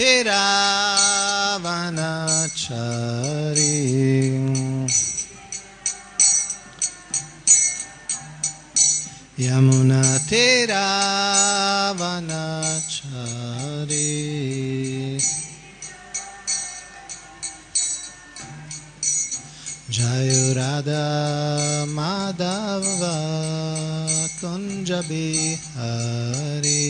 Teravanachari Yamuna Teravanachari Jayurada Madhava Kunja Bihari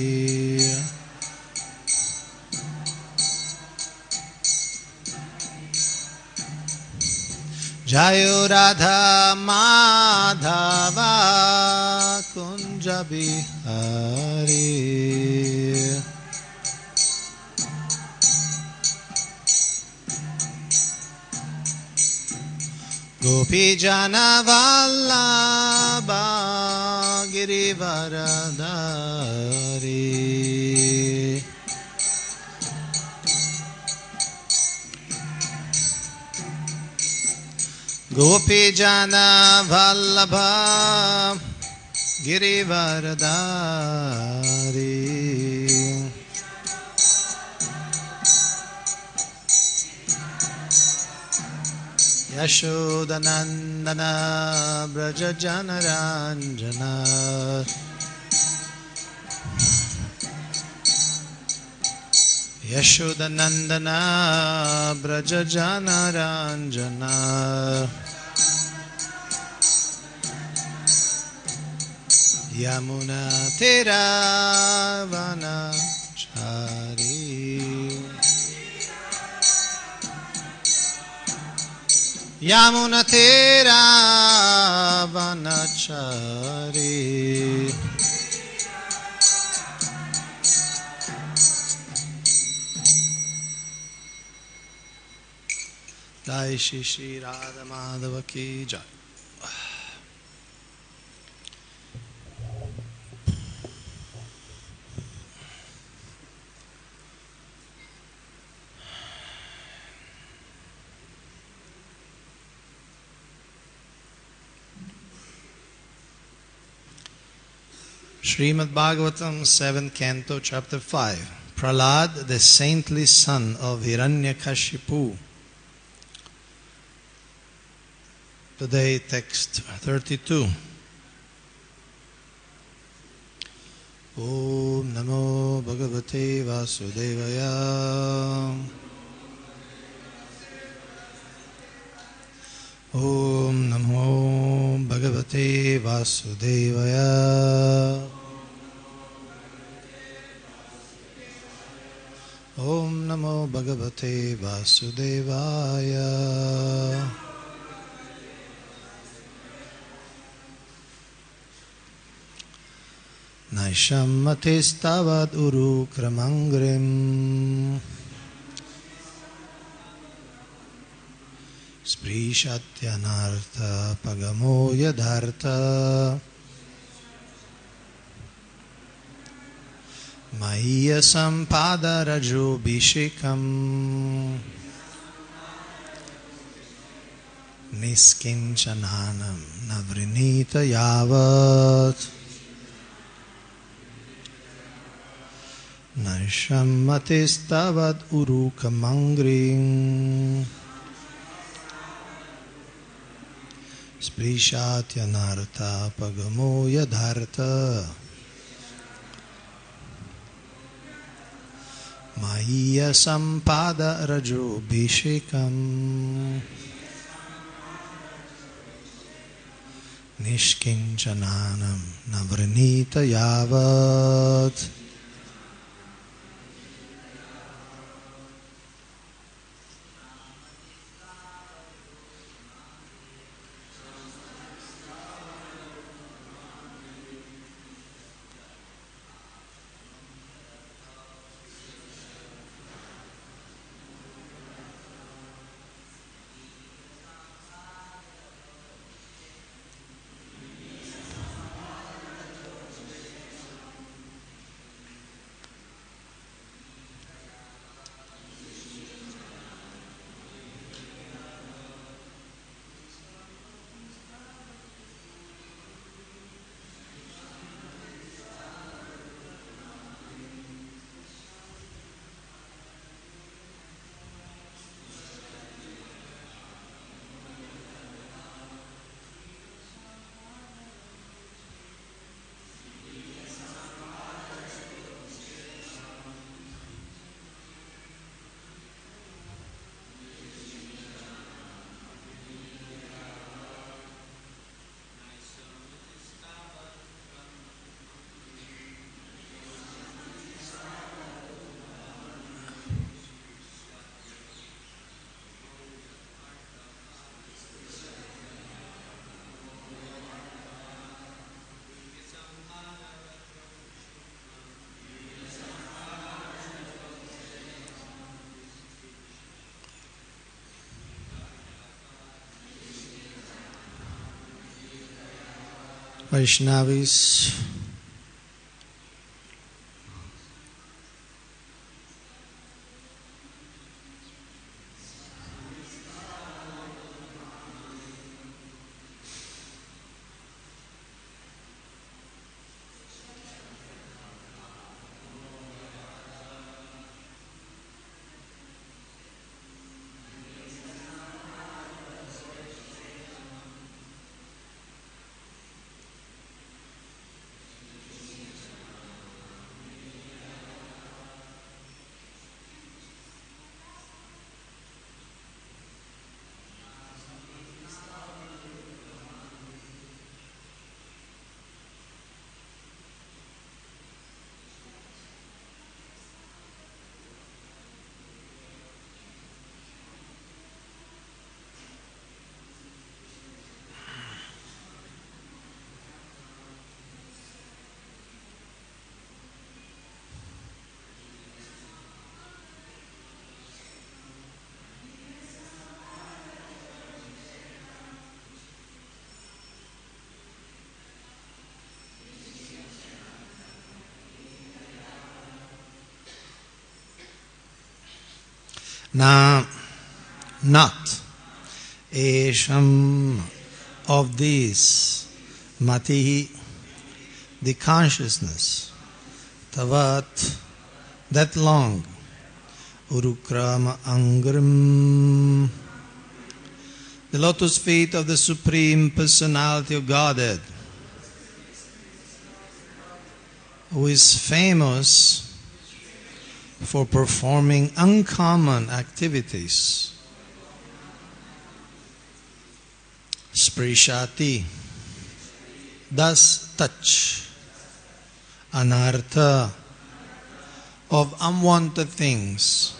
Jayurada Madhava Kunja Bihari Gopi Jana Vallabha Girivaradari Gopi Jana Vallabha Girivaradari Yashodanandana Braja Janaranjana Yashodanandana Braja Janaranjana Yamuna Teravanachari Yamuna Teravanachari Jai Shri Shri Radha Madhava Ki Jai. Srimad Bhagavatam, 7th Canto, Chapter 5. Prahlad, the saintly son of Hiranyakashipu. Today, text 32. Om Namo Bhagavate Vasudevaya. Om Namo Bhagavate Vasudevaya. Om Namo Bhagavate Vasudevaya. Naishammate uru kramangrim Sprishatyanartha pagamo yadhartha Maya sampada rajo bhishikam Niskinchananam navrinita yavat Naishammate uru kamangrim Sprishatyanartha pagamo yadhartha Maya sampada rajo bhishikam Nishkinchananam navrinita yavat Vaishnavis, na not esham of this mati, the consciousness, tavat, that long, urukrama angrim, the lotus feet of the Supreme Personality of Godhead, who is famous for performing uncommon activities. Sprishati, thus touch, anartha, of unwanted things,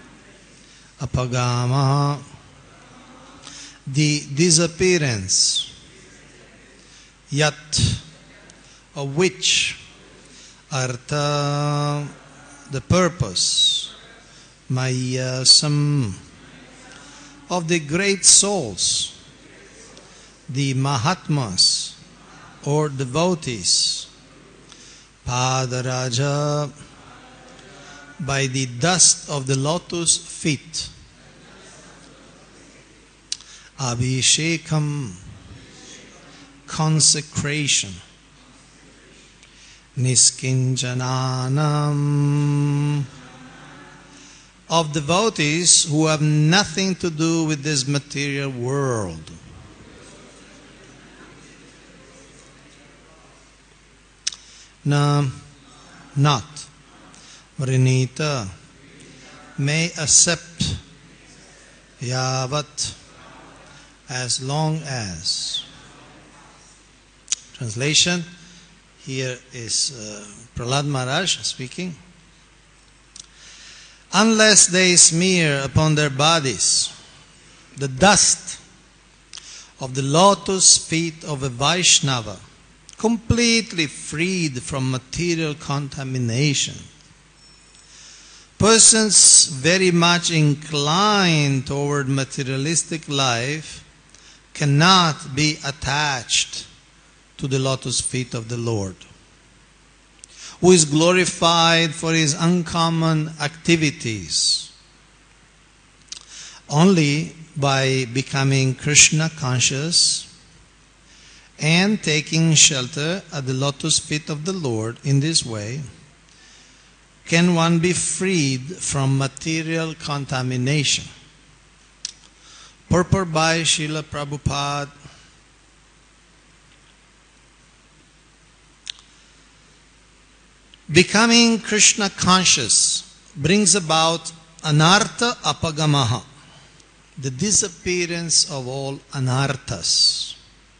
apagama, the disappearance, yat, of which, artha, the purpose, mayasam, of the great souls, the Mahatmas or devotees, Padaraja, by the dust of the lotus feet, Abhishekam, consecration, Niskinjananam, of devotees who have nothing to do with this material world. Na, not, Vrinita, may accept, Yavat, as long as. Translation, here is Prahlad Maharaj speaking. Unless they smear upon their bodies the dust of the lotus feet of a Vaishnava, completely freed from material contamination, persons very much inclined toward materialistic life cannot be attached to the lotus feet of the Lord, who is glorified for his uncommon activities. Only by becoming Krishna conscious and taking shelter at the lotus feet of the Lord in this way can one be freed from material contamination. Purport by Srila Prabhupada. Becoming Krishna conscious brings about anartha apagamaha, the disappearance of all anarthas,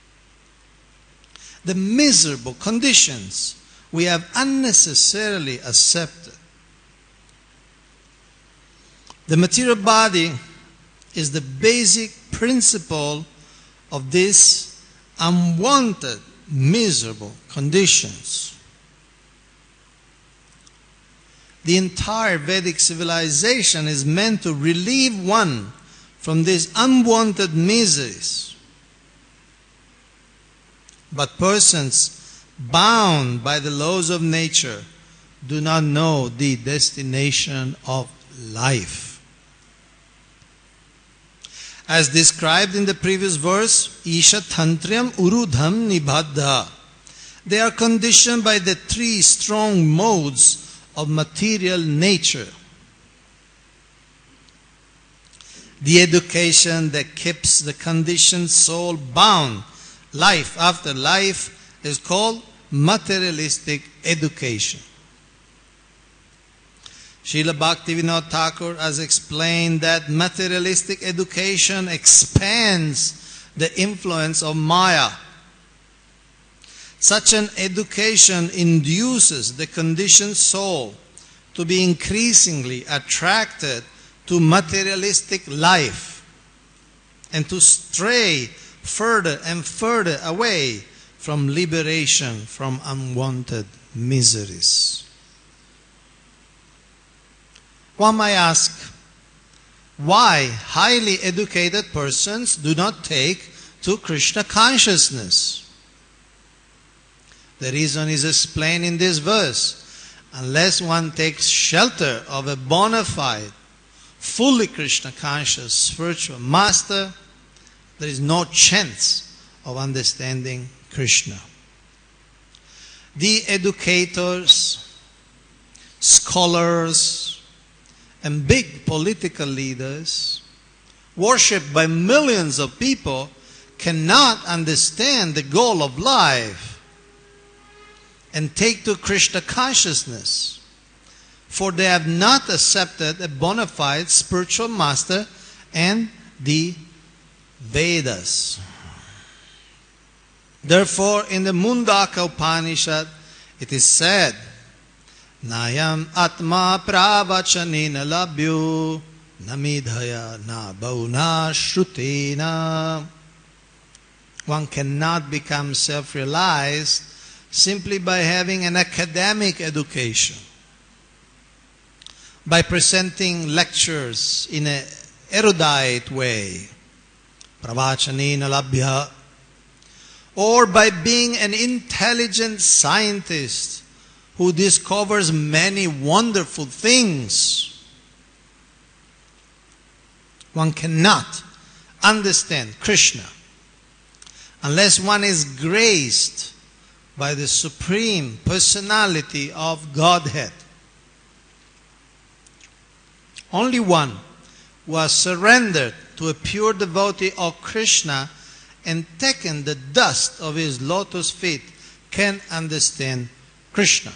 the miserable conditions we have unnecessarily accepted. The material body is the basic principle of these unwanted, miserable conditions. The entire Vedic civilization is meant to relieve one from these unwanted miseries. But persons bound by the laws of nature do not know the destination of life. As described in the previous verse, Isha Tantriam Urudham Nibadha. They are conditioned by the three strong modes of material nature. The education that keeps the conditioned soul bound life after life is called materialistic education. Srila Bhaktivinoda Thakur has explained that materialistic education expands the influence of Maya. Such an education induces the conditioned soul to be increasingly attracted to materialistic life and to stray further and further away from liberation from unwanted miseries. One might ask, why highly educated persons do not take to Krishna consciousness? The reason is explained in this verse. Unless one takes shelter of a bona fide, fully Krishna conscious spiritual master, there is no chance of understanding Krishna. The educators, scholars, and big political leaders, worshipped by millions of people, cannot understand the goal of life and take to Krishna consciousness, for they have not accepted a bona fide spiritual master and the Vedas. Therefore, in the Mundaka Upanishad, it is said, Nayam Atma Pravachanina Labhyo Namidhaya Na Bauna Shrutena. One cannot become self-realized simply by having an academic education, by presenting lectures in an erudite way, pravachanena labhya, or by being an intelligent scientist who discovers many wonderful things. One cannot understand Krishna unless one is graced by the Supreme Personality of Godhead. Only one who has surrendered to a pure devotee of Krishna and taken the dust of his lotus feet can understand Krishna.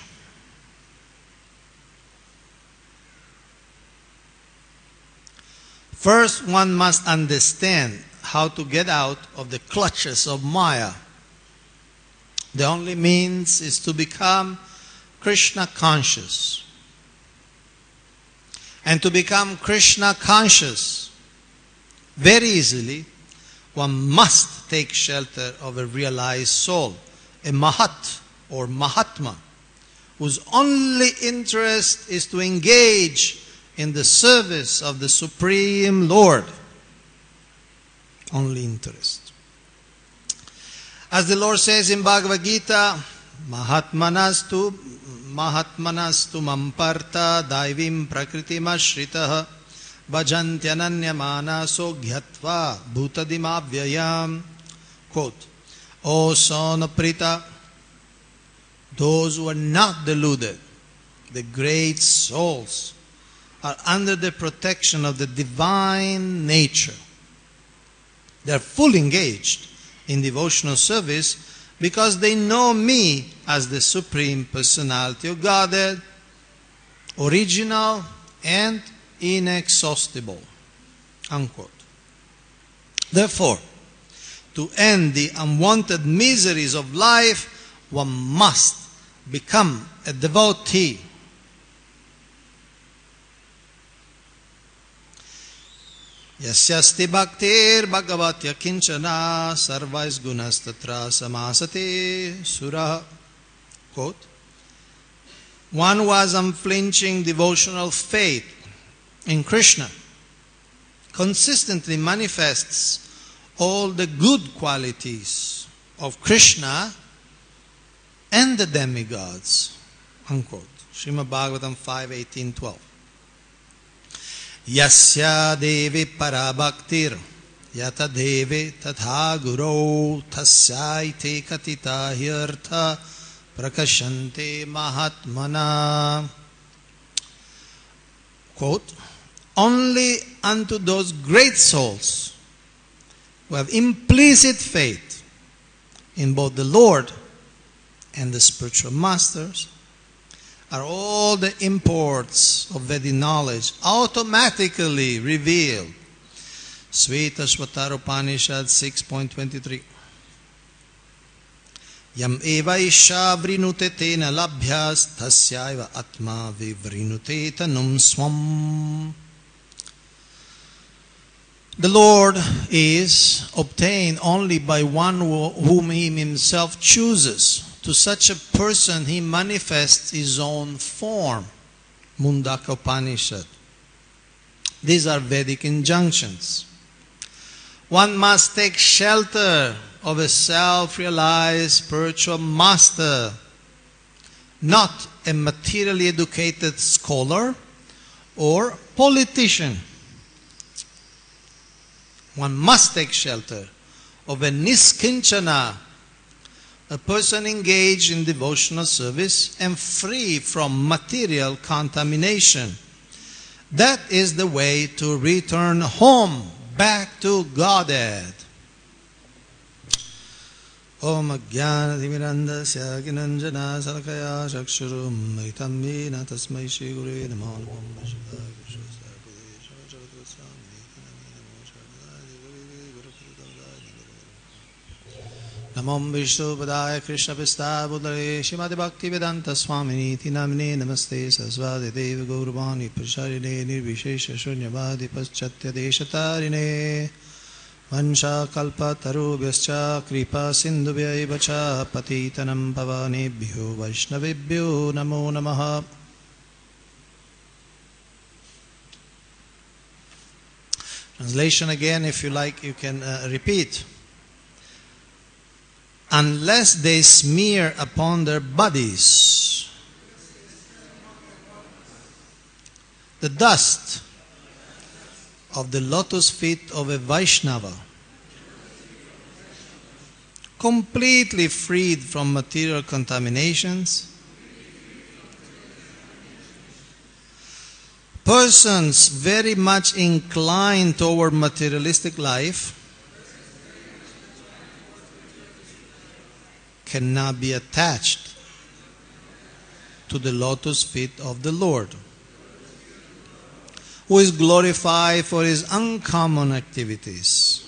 First, one must understand how to get out of the clutches of Maya. The only means is to become Krishna conscious. And to become Krishna conscious, very easily, one must take shelter of a realized soul, a Mahat or Mahatma, whose only interest is to engage in the service of the Supreme Lord. Only interest. As the Lord says in Bhagavad Gita, Mahatmanastu mamparta daivim prakritim ashritaha bhajantyananyamana sogyatva bhutadimabhyayam. Quote, O son of Prita, those who are not deluded, the great souls, are under the protection of the divine nature. They are fully engaged in devotional service because they know me as the Supreme Personality of Godhead, original and inexhaustible. Unquote. Therefore, to end the unwanted miseries of life, one must become a devotee. Yasyasti bhaktir bhagavatya kinchana sarvais gunas tatra samasate surah. Quote, one who has unflinching devotional faith in Krishna consistently manifests all the good qualities of Krishna and the demigods. Unquote. Srimad Bhagavatam 5:18-12. Yasya devi parabhaktir yata devi tatha guru tasyaite katita hyartha prakashante mahatmana. Quote, only unto those great souls who have implicit faith in both the Lord and the spiritual masters are all the imports of Vedic knowledge automatically revealed. Shvetashvatara Upanishad 6.23. Yam eva isha vrinute tena labhyas tasyaiva atma vivrinute tanum swam. The Lord is obtained only by one whom He Himself chooses. To such a person He manifests His own form. Mundaka Upanishad. These are Vedic injunctions. One must take shelter of a self-realized spiritual master, not a materially educated scholar or politician. One must take shelter of a niskinchana, a person engaged in devotional service and free from material contamination. That is the way to return home, back to Godhead. Om Ajnana Timirandasya Ginanjana Salakaya Chakshurum Maitamina Tasmai Shri Guru Namo Namo Vishnu Padaya Krishna Pista Buddhare Shrimati Bhakti Vedanta Swamini Namine Namaste Saraswati Deva Gauravani Prasharine Nirvishesha Shunyavadi Paschatya Deshatarine Vansha Kalpa Tarubhyascha Kripa Sindhubhyaiva Cha Patitanam Pavanebhyo Vaishnavibhyo Namo Namaha. Translation again, if you like, you can repeat. Unless they smear upon their bodies the dust of the lotus feet of a Vaishnava, completely freed from material contaminations, persons very much inclined toward materialistic life cannot be attached to the lotus feet of the Lord, who is glorified for His uncommon activities.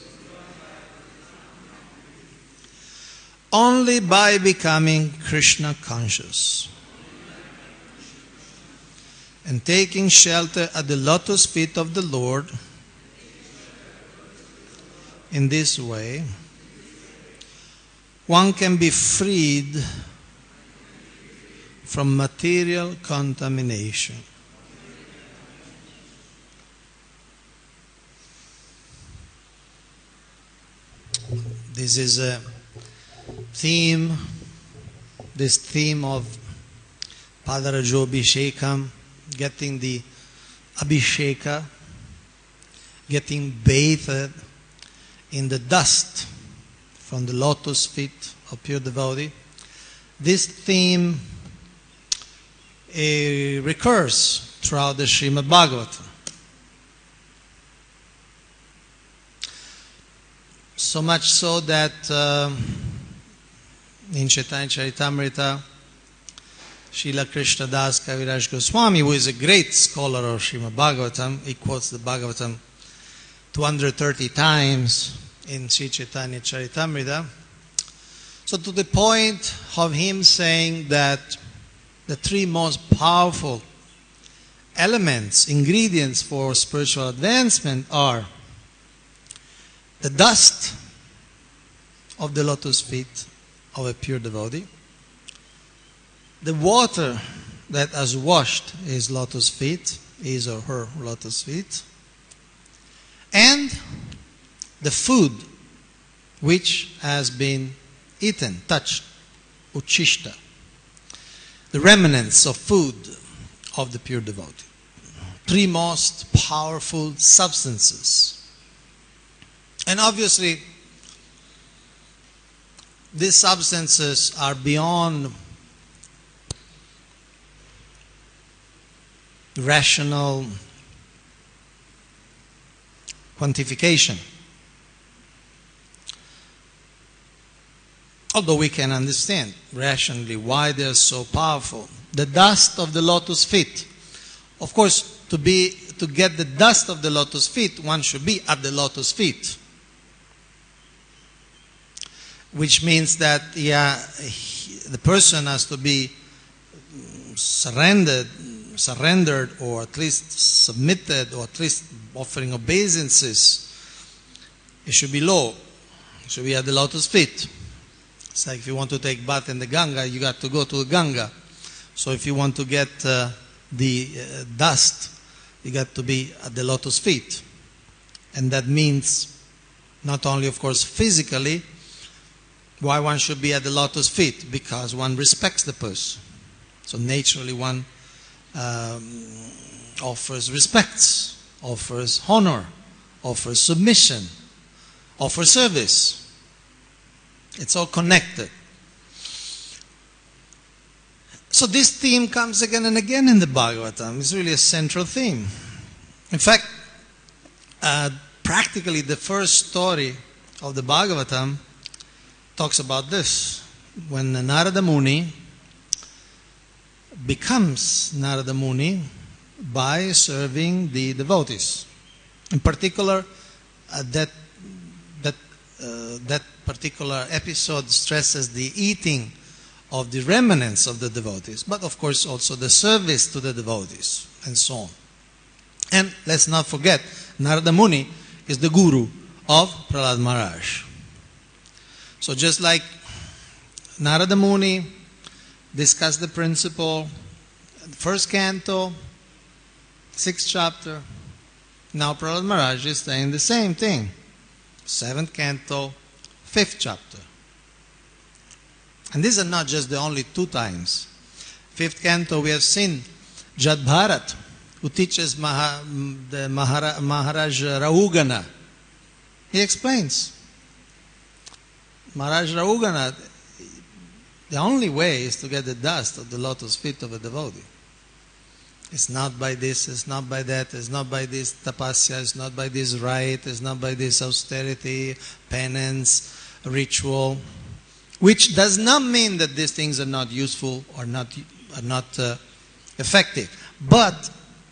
Only by becoming Krishna conscious and taking shelter at the lotus feet of the Lord, in this way, one can be freed from material contamination. This is a theme, this theme of Padarajo Abhishekam, getting the Abhisheka, getting bathed in the dust from the lotus feet of pure devotee. This theme recurs throughout the Srimad Bhagavatam. So much so that in Chaitanya Charitamrita, Srila Krishna Das Kaviraj Goswami, who is a great scholar of Srimad Bhagavatam, he quotes the Bhagavatam 230 times in Sri Chaitanya Charitamrita. So to the point of him saying that the three most powerful elements, ingredients for spiritual advancement are the dust of the lotus feet of a pure devotee, the water that has washed his lotus feet, his or her lotus feet, and the food which has been eaten, touched, uchishta, the remnants of food of the pure devotee. Three most powerful substances. And obviously, these substances are beyond rational quantification. Although we can understand rationally why they are so powerful. The dust of the lotus feet. Of course, to get the dust of the lotus feet, one should be at the lotus feet. Which means that the person has to be surrendered, or at least submitted, or at least offering obeisances. It should be low. It should be at the lotus feet. It's like if you want to take bath in the Ganga, you got to go to the Ganga. So if you want to get the dust, you got to be at the lotus feet. And that means not only, of course, physically, why one should be at the lotus feet? Because one respects the person. So naturally one offers respect, offers honor, offers submission, offers service. It's all connected. So this theme comes again and again in the Bhagavatam. It's really a central theme. In fact, practically the first story of the Bhagavatam talks about this. When Narada Muni becomes Narada Muni by serving the devotees. In particular, that particular episode stresses the eating of the remnants of the devotees, but of course also the service to the devotees, and so on. And let's not forget, Narada Muni is the guru of Prahlad Maharaj. So just like Narada Muni discussed the principle, first canto, 6th chapter, now Prahlad Maharaj is saying the same thing. 7th canto, 5th chapter. And these are not just the only two times. 5th canto we have seen Jad Bharat, who teaches Maharaj Rahugana. He explains. Maharaj Rahugana, the only way is to get the dust of the lotus feet of a devotee. It's not by this, it's not by that, it's not by this tapasya, it's not by this rite, it's not by this austerity, penance, ritual, which does not mean that these things are not useful or not effective. But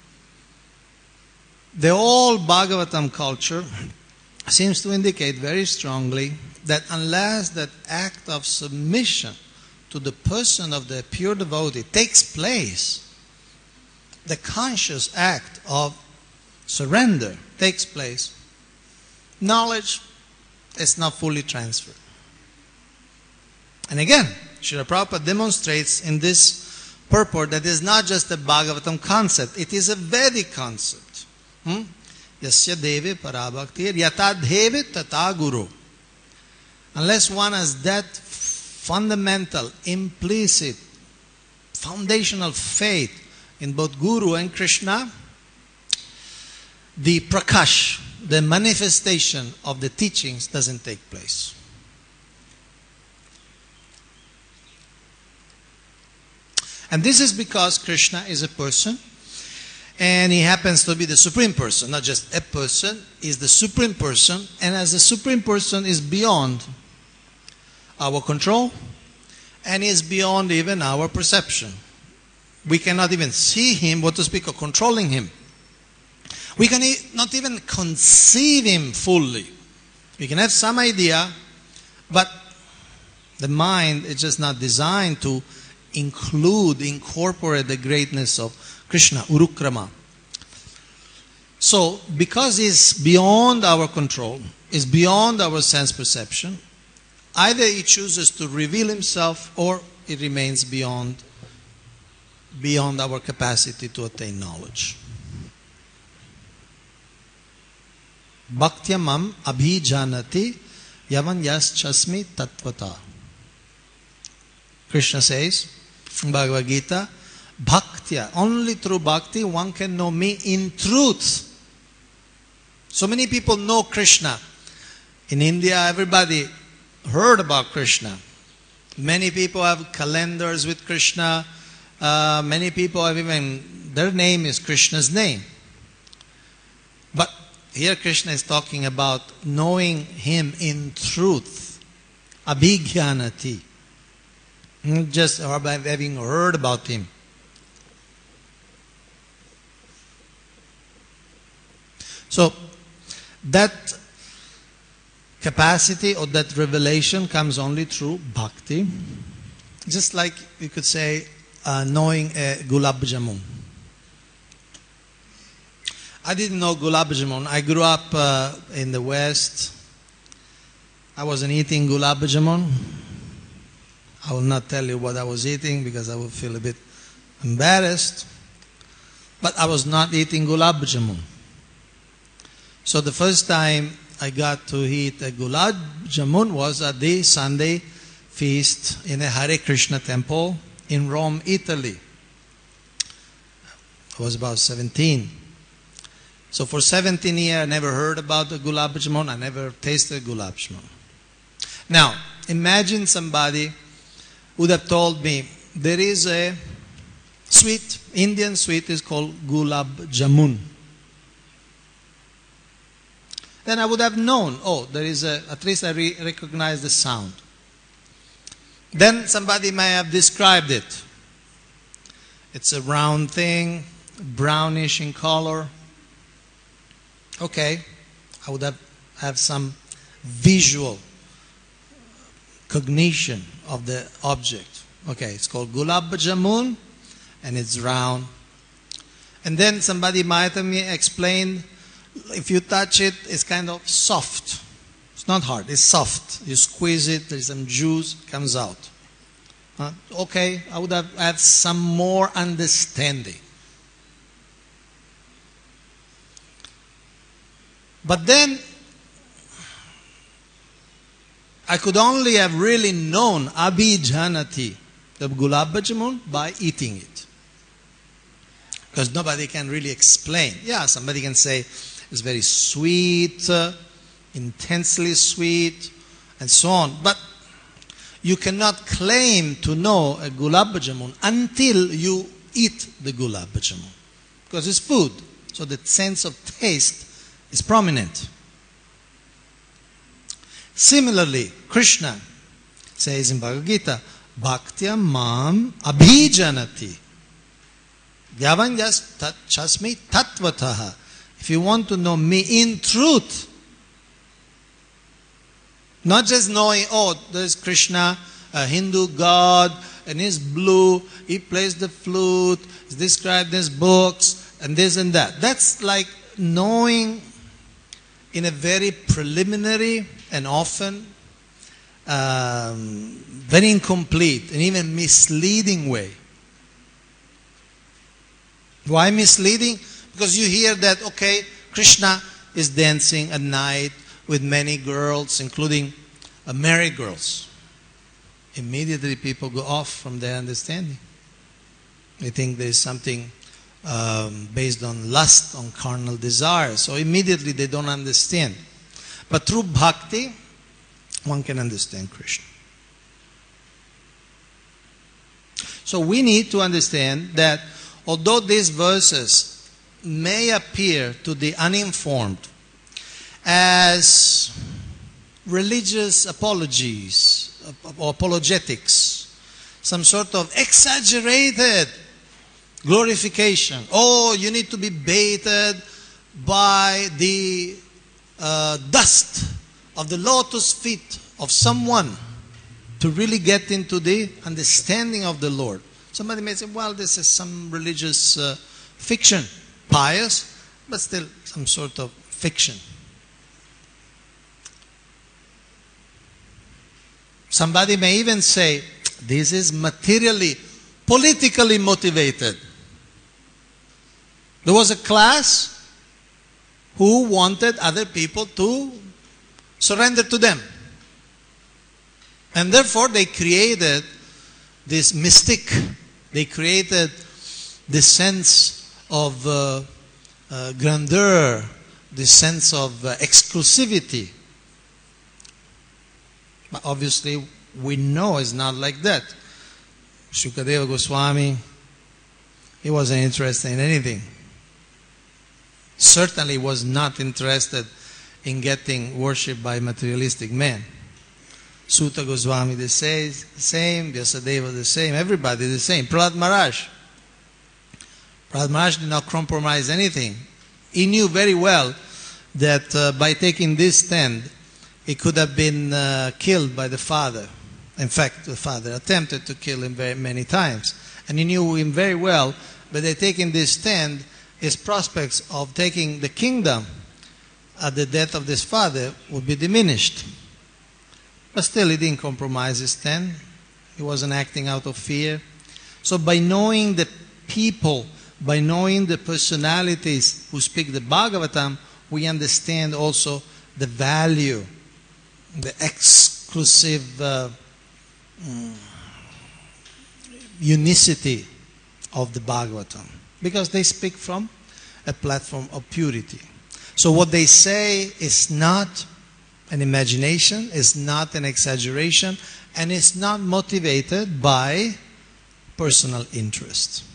the whole Bhagavatam culture seems to indicate very strongly that unless that act of submission to the person of the pure devotee takes place, the conscious act of surrender takes place, knowledge is not fully transferred. And again, Srila Prabhupada demonstrates in this purport that it is not just a Bhagavatam concept, it is a Vedic concept. Yasya deve parabhaktir yata deve tata guru. Unless one has that fundamental, implicit, foundational faith in both Guru and Krishna, the prakash, the manifestation of the teachings doesn't take place. And this is because Krishna is a person, and he happens to be the supreme person, not just a person, is the supreme person, and as a supreme person is beyond our control, and is beyond even our perception. We cannot even see him, what to speak of controlling him. We can not even conceive him fully. We can have some idea, but the mind is just not designed to incorporate the greatness of Krishna, Urukrama. So, because he's beyond our control, is beyond our sense perception, either he chooses to reveal himself or it remains beyond our capacity to attain knowledge. Bhaktyamam abhijanati yavan yaschasmi tatvata. Krishna says in Bhagavad Gita, Bhaktya, only through bhakti one can know me in truth. So many people know Krishna. In India, everybody heard about Krishna. Many people have calendars with Krishna. Many people have even, their name is Krishna's name. But here Krishna is talking about knowing Him in truth. Abhigyanati. Not just having heard about Him. So, that capacity or that revelation comes only through bhakti. Just like you could say, knowing a gulab jamun. I didn't know gulab jamun. I grew up in the West. I wasn't eating gulab jamun. I will not tell you what I was eating because I would feel a bit embarrassed. But I was not eating gulab jamun. So the first time I got to eat a gulab jamun was at the Sunday feast in a Hare Krishna temple in Rome, Italy. I was about 17. So for 17 years I never heard about the gulab jamun. I never tasted gulab jamun. Now, imagine somebody would have told me there is a sweet, Indian sweet is called gulab jamun. Then I would have known, oh, there is at least I recognize the sound. Then somebody may have described it. It's a round thing, brownish in color. Okay, I would have some visual cognition of the object. Okay, it's called gulab jamun and it's round. And then somebody might have me explained, if you touch it, it's kind of soft. It's not hard, it's soft. You squeeze it, there's some juice, comes out. Okay, I would have had some more understanding. But then, I could only have really known Abhijanati, the gulab jamun, by eating it. Because nobody can really explain. Yeah, somebody can say, it's very sweet, intensely sweet, and so on. But you cannot claim to know a gulab jamun until you eat the gulab jamun. Because it's food. So the sense of taste is prominent. Similarly, Krishna says in Bhagavad Gita, Bhaktya mam abhijanati. Yavan chasmi tatvataha. If you want to know me in truth, not just knowing, oh, there's Krishna, a Hindu god, and he's blue, he plays the flute, he's described in his books, and this and that. That's like knowing in a very preliminary and often very incomplete and even misleading way. Why misleading? Because you hear that, okay, Krishna is dancing at night with many girls, including married girls. Immediately people go off from their understanding. They think there is something based on lust, on carnal desire. So immediately they don't understand. But through bhakti, one can understand Krishna. So we need to understand that although these verses may appear to the uninformed as religious apologies or apologetics, some sort of exaggerated glorification. Oh, you need to be baited by the dust of the lotus feet of someone to really get into the understanding of the Lord. Somebody may say, well, this is some religious fiction. Pious, but still some sort of fiction. Somebody may even say, this is materially, politically motivated. There was a class who wanted other people to surrender to them. And therefore they created this mystic. They created this sense of grandeur, this sense of exclusivity. But obviously, we know it's not like that. Shukadeva Goswami, he wasn't interested in anything. Certainly was not interested in getting worshipped by materialistic men. Suta Goswami the same, Vyasadeva the same, everybody the same. Prahlad Maharaj did not compromise anything. He knew very well that by taking this stand, he could have been killed by the father. In fact, the father attempted to kill him very many times. And he knew him very well, but by taking this stand, his prospects of taking the kingdom at the death of this father would be diminished. But still, he didn't compromise his stand. He wasn't acting out of fear. So by knowing the people, by knowing the personalities who speak the Bhagavatam, we understand also the value, the exclusive unicity of the Bhagavatam. Because they speak from a platform of purity. So what they say is not an imagination, is not an exaggeration, and is not motivated by personal interest.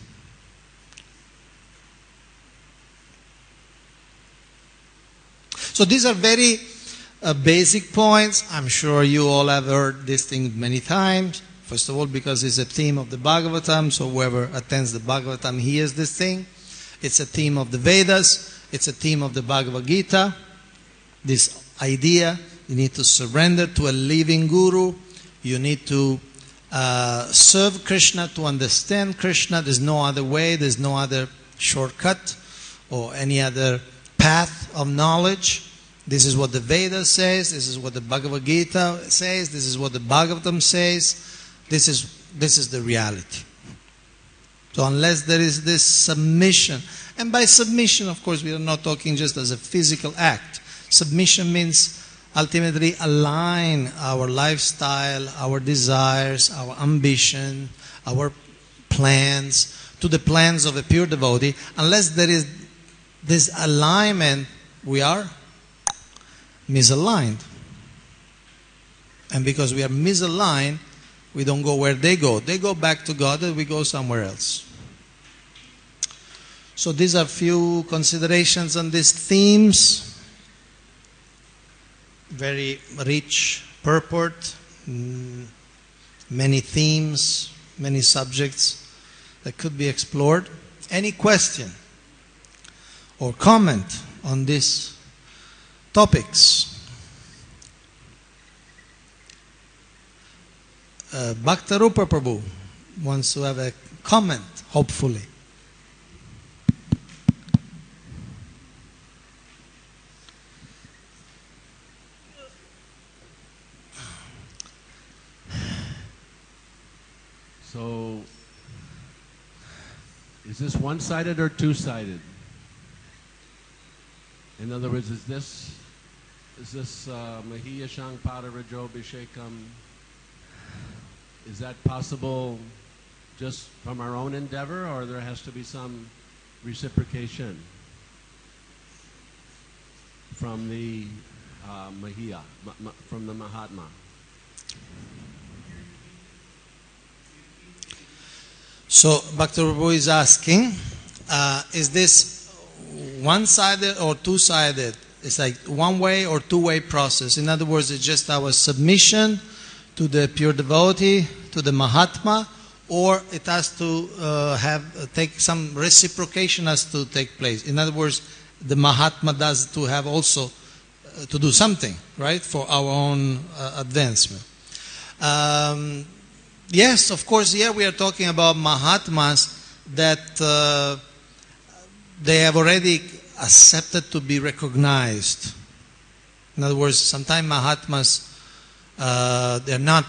So these are very basic points. I'm sure you all have heard this thing many times. First of all, because it's a theme of the Bhagavatam, so whoever attends the Bhagavatam hears this thing. It's a theme of the Vedas. It's a theme of the Bhagavad Gita. This idea, you need to surrender to a living guru. You need to serve Krishna, to understand Krishna. There's no other way. There's no other shortcut or any other path of knowledge. This is what the Vedas says. This is what the Bhagavad Gita says. This is what the Bhagavatam says. This is the reality. So unless there is this submission, and by submission, of course, we are not talking just as a physical act. Submission means ultimately align our lifestyle, our desires, our ambition, our plans to the plans of a pure devotee. Unless there is this alignment, we are misaligned. And because we are misaligned, we don't go where they go. They go back to God and we go somewhere else. So these are few considerations on these themes. Very rich purport, many themes, many subjects that could be explored. Any question or comment on these topics? Bhaktarupa Prabhu wants to have a comment, hopefully. So, is this one-sided or two-sided? In other words, is this Mahiya Shankpada Rajo Bhishekam? Is that possible just from our own endeavor, or there has to be some reciprocation from the Mahiya, from the Mahatma? So Bhakta Prabhu is asking, is this one-sided or two-sided? It's like one-way or two-way process. In other words, it's just our submission to the pure devotee, to the Mahatma, or it has to take some reciprocation has to take place. In other words, the Mahatma does to have also to do something, right, for our own advancement. Yes, of course, here we are talking about Mahatmas that they have already accepted to be recognized. In other words, sometimes Mahatmas, they're not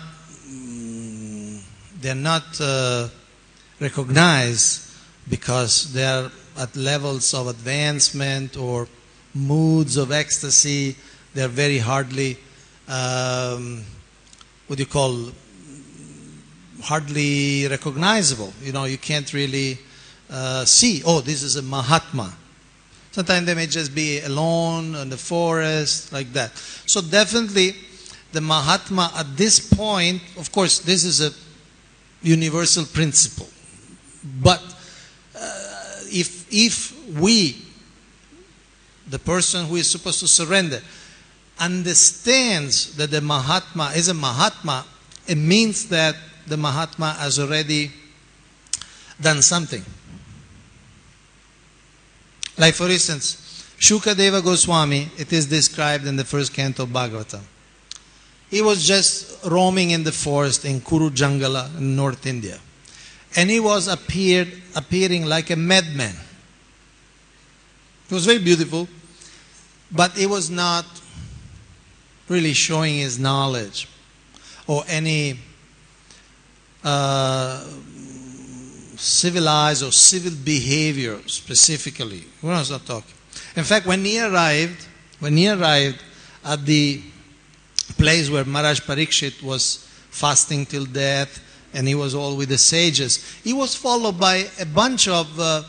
recognized because they are at levels of advancement or moods of ecstasy. They are very hardly, what do you call, hardly recognizable. You can't really see, oh, this is a Mahatma. Sometimes they may just be alone in the forest, like that. So definitely, the Mahatma at this point, of course, this is a universal principle. But if we, the person who is supposed to surrender, understands that the Mahatma is a Mahatma, it means that the Mahatma has already done something. Like for instance, Shukadeva Goswami, it is described in the first canto of Bhagavatam. He was just roaming in the forest in Kuru Jangala in North India. And he was appearing like a madman. It was very beautiful, but he was not really showing his knowledge or any civilized or civil behavior specifically. We're not talking. In fact, when he arrived at the place where Maharaj Parikshit was fasting till death, and he was all with the sages, he was followed by a bunch of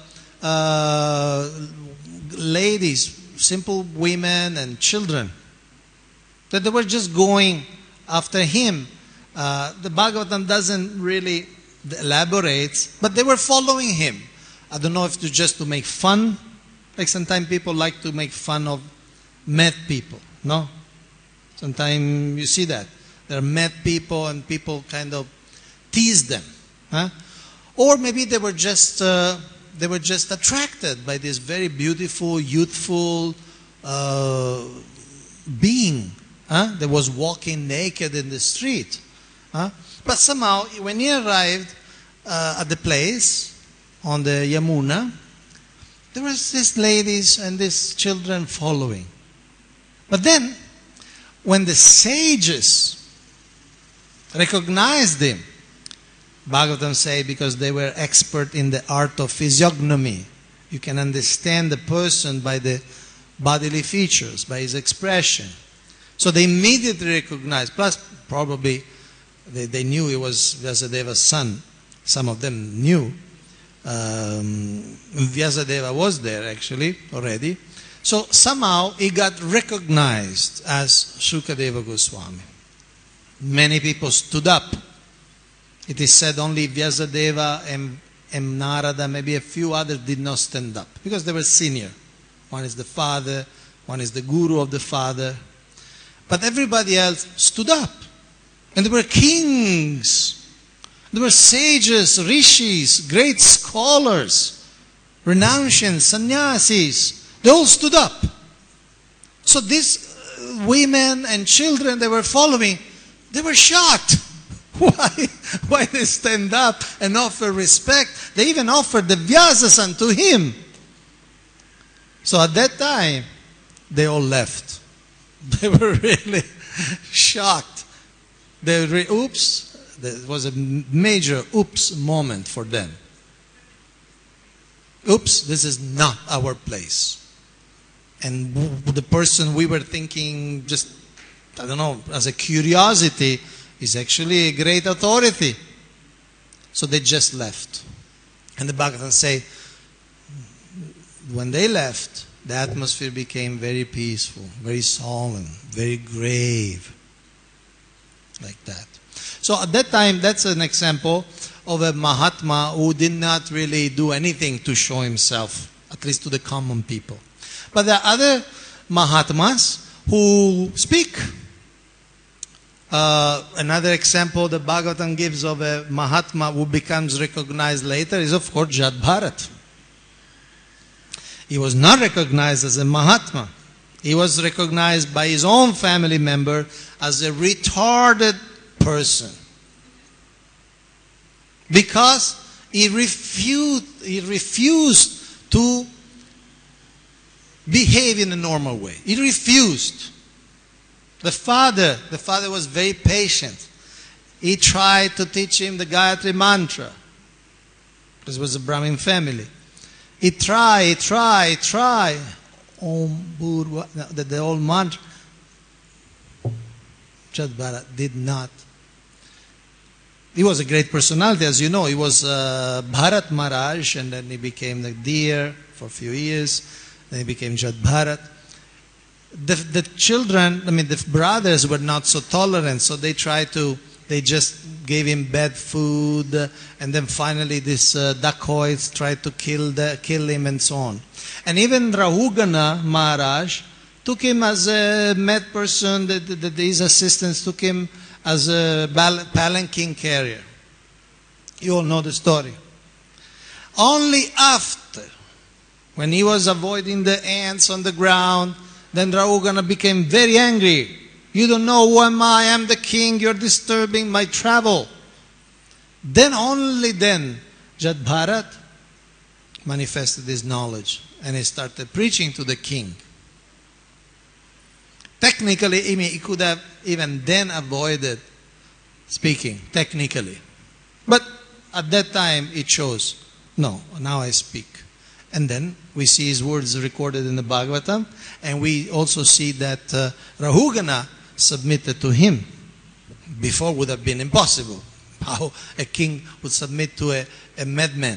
ladies, simple women and children, that they were just going after him. The Bhagavatam doesn't really elaborate, but they were following him. I don't know if to just to make fun, like sometimes people like to make fun of mad people, no? Sometimes you see that. There are mad people and people kind of tease them. Huh? Or maybe they were just attracted by this very beautiful, youthful being that was walking naked in the street. But somehow, when he arrived at the place on the Yamuna, there was these ladies and these children following. But then, when the sages recognized him, Bhagavatam say, because they were expert in the art of physiognomy. You can understand the person by the bodily features, by his expression. So they immediately recognized, plus probably they knew he was Vyasadeva's son. Some of them knew. Vyasadeva was there actually already. So somehow he got recognized as Shukadeva Goswami. Many people stood up. It is said only Vyasadeva and Narada, maybe a few others did not stand up because they were senior. One is the father, one is the guru of the father. But everybody else stood up. And there were kings, there were sages, rishis, great scholars, renunciants, sannyasis. They all stood up. So these women and children they were following, they were shocked. Why they stand up and offer respect? They even offered the Vyasasan to him. So at that time, they all left. They were really shocked. There was a major oops moment for them. Oops, this is not our place. And the person we were thinking just, I don't know, as a curiosity, is actually a great authority. So they just left. And the Bhagavatam say, when they left, the atmosphere became very peaceful, very solemn, very grave. Like that. So at that time, that's an example of a Mahatma who did not really do anything to show himself, at least to the common people. But there are other Mahatmas who speak. Another example the Bhagavatam gives of a Mahatma who becomes recognized later is of course Jad Bharat. He was not recognized as a Mahatma. He was recognized by his own family member as a retarded person. Because he refused to behave in a normal way. He refused. The father was very patient. He tried to teach him the Gayatri mantra. This was a Brahmin family. He tried. Om Bhurva, the whole mantra. Jad Bharat did not He was a great personality, as you know. He was Bharat Maharaj, and then he became the deer for a few years. Then he became Jat Bharat. The children, the brothers were not so tolerant, so they just gave him bad food, and then finally these dacoits tried to kill him and so on. And even Rahugana Maharaj took him as a mad person, his assistants took him as a palanquin carrier. You all know the story. Only after, when he was avoiding the ants on the ground, then Rahugana became very angry. You don't know who am I am the king, you're disturbing my travel. Then, only then, Jat Bharat manifested his knowledge and he started preaching to the king. Technically, he could have even then avoided speaking, technically. But at that time, it chose, no, now I speak. And then we see his words recorded in the Bhagavatam, and we also see that Rahugana submitted to him. Before would have been impossible. How a king would submit to a madman.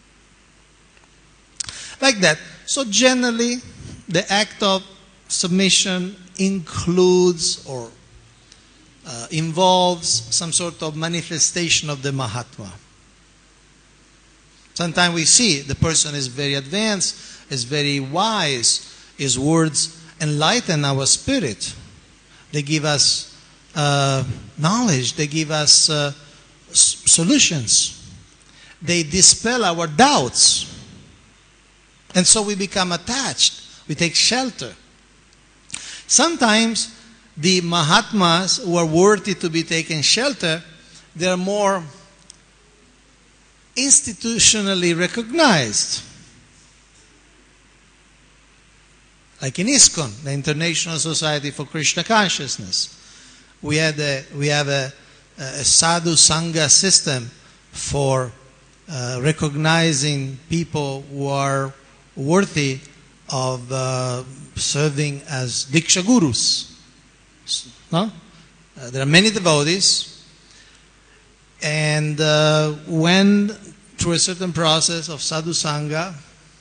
Like that. So generally, the act of submission includes or involves some sort of manifestation of the Mahatma. Sometimes we see the person is very advanced, is very wise, his words enlighten our spirit. They give us knowledge, they give us solutions. They dispel our doubts. And so we become attached. We take shelter. Sometimes the Mahatmas who are worthy to be taken shelter, they are more institutionally recognized. Like in ISKCON, the International Society for Krishna Consciousness, we have a sadhu sangha system for recognizing people who are worthy of serving as Diksha Gurus. No? There are many devotees, and when through a certain process of sadhu sangha,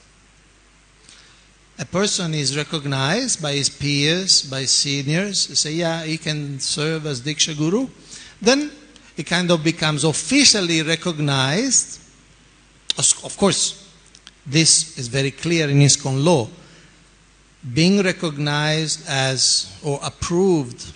a person is recognized by his peers, by seniors, they say, yeah, he can serve as Diksha Guru, then it kind of becomes officially recognized. Of course, this is very clear in ISKCON law. Being recognized as or approved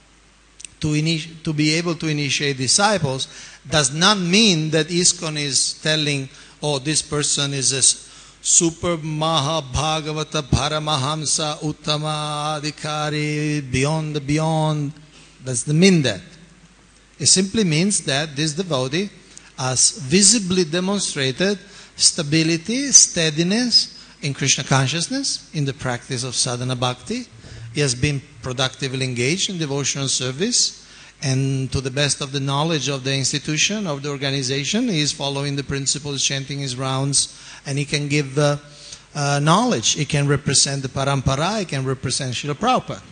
to be able to initiate disciples does not mean that ISKCON is telling, oh, this person is a Super Maha Bhagavata Paramahamsa Uttama Adhikari, beyond. Doesn't mean that. It simply means that this devotee has visibly demonstrated stability, steadiness in Krishna consciousness, in the practice of sadhana bhakti. He has been productively engaged in devotional service, and to the best of the knowledge of the institution, of the organization, he is following the principles, chanting his rounds, and he can give knowledge. He can represent the parampara, he can represent Srila Prabhupada.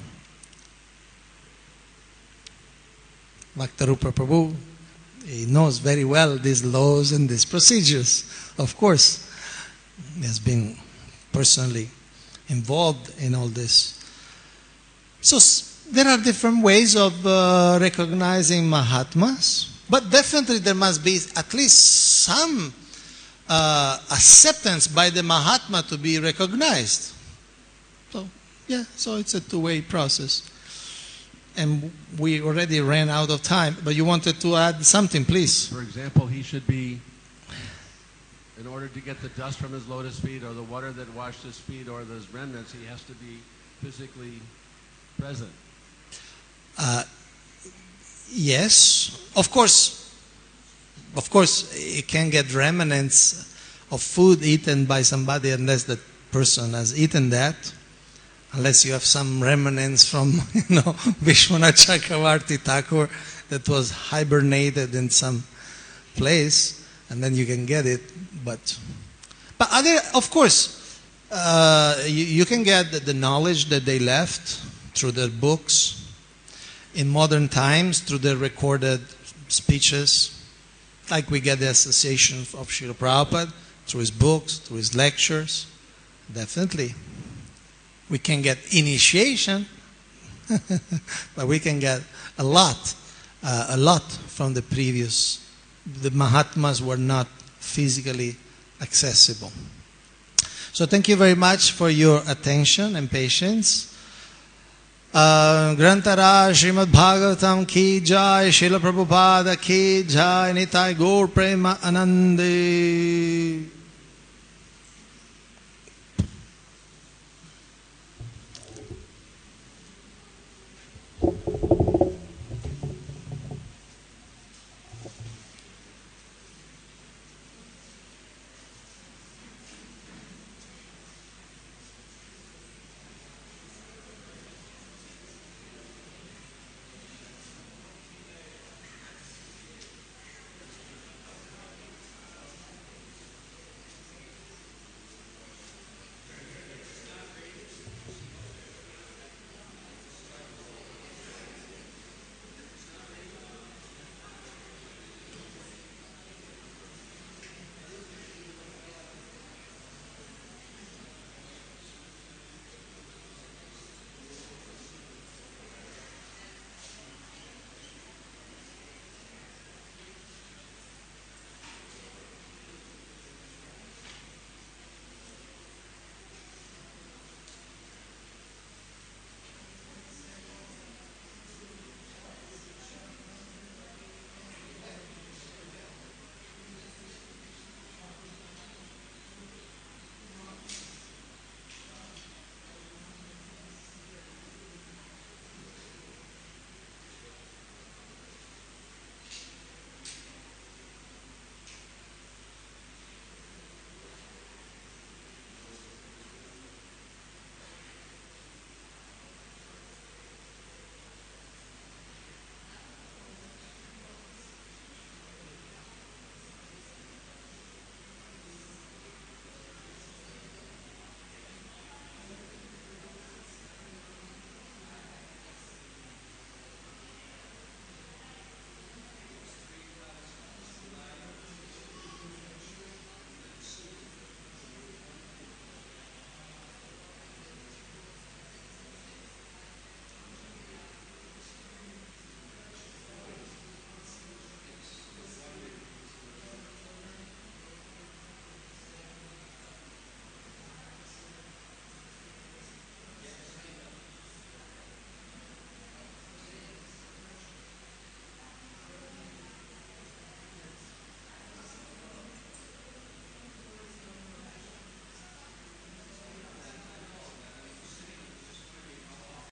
Bhaktarupa Prabhu, he knows very well these laws and these procedures. Of course, he has been personally involved in all this. So there are different ways of recognizing Mahatmas, but definitely there must be at least some acceptance by the Mahatma to be recognized. So it's a two-way process. And we already ran out of time, but you wanted to add something, please. For example, he should be, in order to get the dust from his lotus feet or the water that washed his feet or those remnants, he has to be physically present. Yes, of course, you can get remnants of food eaten by somebody unless that person has eaten that. Unless you have some remnants from, Vishwanath Chakravarti Thakur that was hibernated in some place, and then you can get it. But of course, you can get the knowledge that they left through their books. In modern times, through their recorded speeches, like we get the association of Srila Prabhupada through his books, through his lectures. Definitely. We can get initiation, but we can get a lot from the previous. The Mahatmas were not physically accessible. So thank you very much for your attention and patience. Grantara Srimad Bhagavatam ki jai, Srila Prabhupada ki jai, Nitai Gaur Prema Anande.